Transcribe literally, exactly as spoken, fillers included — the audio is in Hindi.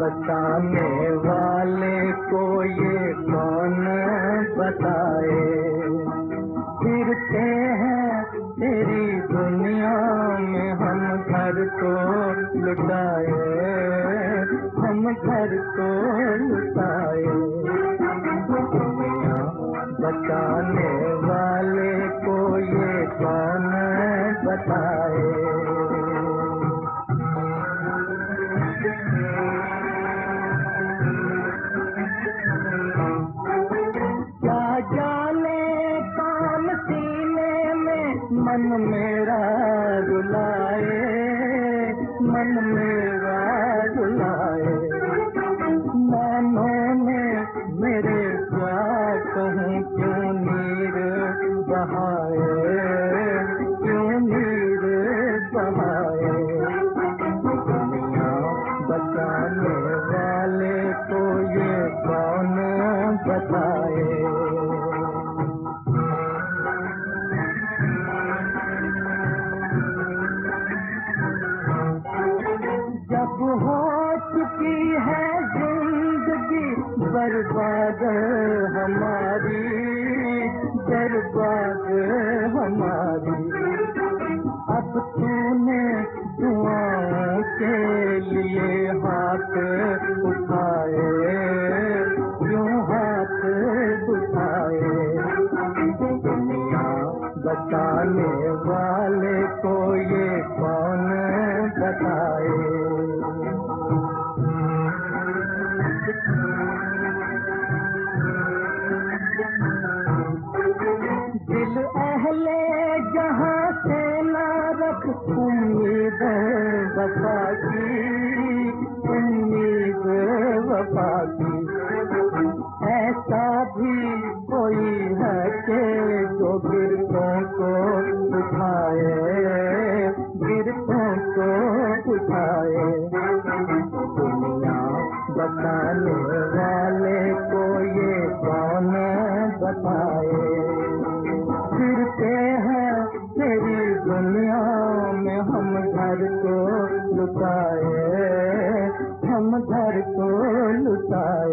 बताने वाले को ये कौन बताए। फिरते हैं तेरी दुनिया में हम घर को लुटाए, हम घर को लुटाए। दुनिया बताने वाले को ये कौन बताए। मन मेरा रुलाए, मन मेरा रुलाए। नैनों में मेरे क्या कहूँ क्यों नीर बहाए, क्यों नीर बहाए। दुनिया बचाने वाले को ये कौन बताए। जब हो चुकी है जिंदगी बर्बाद हमारी, बर्बाद हमारी। अब तूने दुआओं के लिए हाथ उठाए, क्यों हाथ उठाए। दुनिया बताने वाले को ये कौन बताए। दिल अहले जहाँ से ना रख उम्मीद वफा की, उम्मीद वफा की। ऐसा भी कोई है कि जो गिरतों को उठाए, गिरतों को उठाए। दुनिया बताने वाले को ये कौन बताए। फिरते हैं तेरी दुनिया में हम घर को लुटाए, हम घर को लुटाए।